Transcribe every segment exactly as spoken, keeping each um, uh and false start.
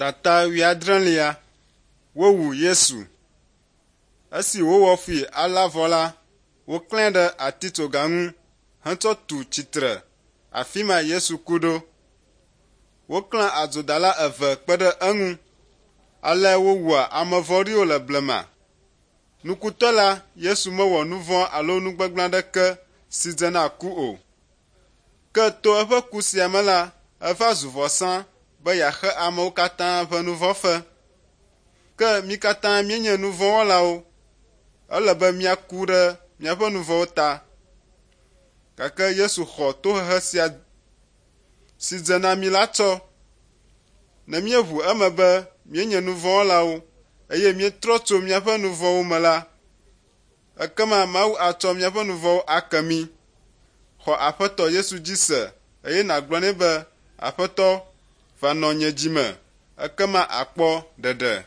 Tata wiadranlia wowu Yesu. Esi wo fi ala vola wo klein de atito gangu hanto tu chitre afima Yesu kudo. Wo klein azodala eve kpede engu ale wo wa amavorio le blema. Nukutola Yesu me wo nuvon alo nugbegblã ke si dzena ku o. Ke to eƒe kusia me la eva zu vɔsa be yaxe amewo katã ƒe nuvɔ fe. Ke mi katã mienye nuvɔwɔlawo, ele be miaku ɖe miaƒe nuvɔwo ta. Gake Yesu xɔ tohehe sia si dze na mi la tsɔ. Ne mieʋu eme be mienye nuvɔwɔlawo eye mietrɔ tso miaƒe nuvɔwo me la, ekema Mawu atsɔ miaƒe nuvɔwo ake mi. Xɔ Aƒetɔ Yesu dzi se eye nàgblɔ nɛ be Aƒetɔ va nɔ nye dzi me, ekema akpɔ ɖeɖe.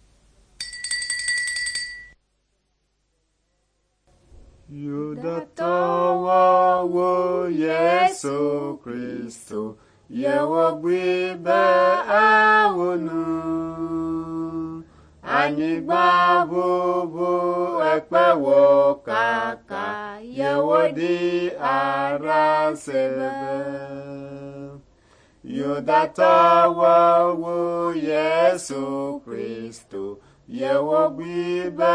Yudatɔwo wo Yesu Kristo, yewo gbi be awonu. Anyigba ʋuʋu ekpewo kaka, yewo di ara sebe. Yudatɔwo wo Yesu Kristo, yewo gbi be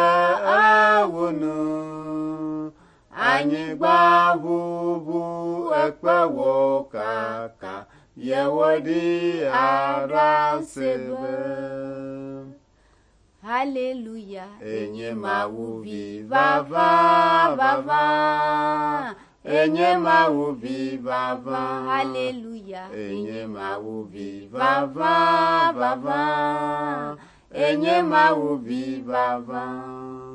awonu. Anyigba ʋuʋu ekpewo kaka, yewo di ara sebe. Hallelujah. Enye Mawu vivava vava. Enye Mawu vivava. Hallelujah. Enye Mawu vivava vava. Enye Mawu vivava.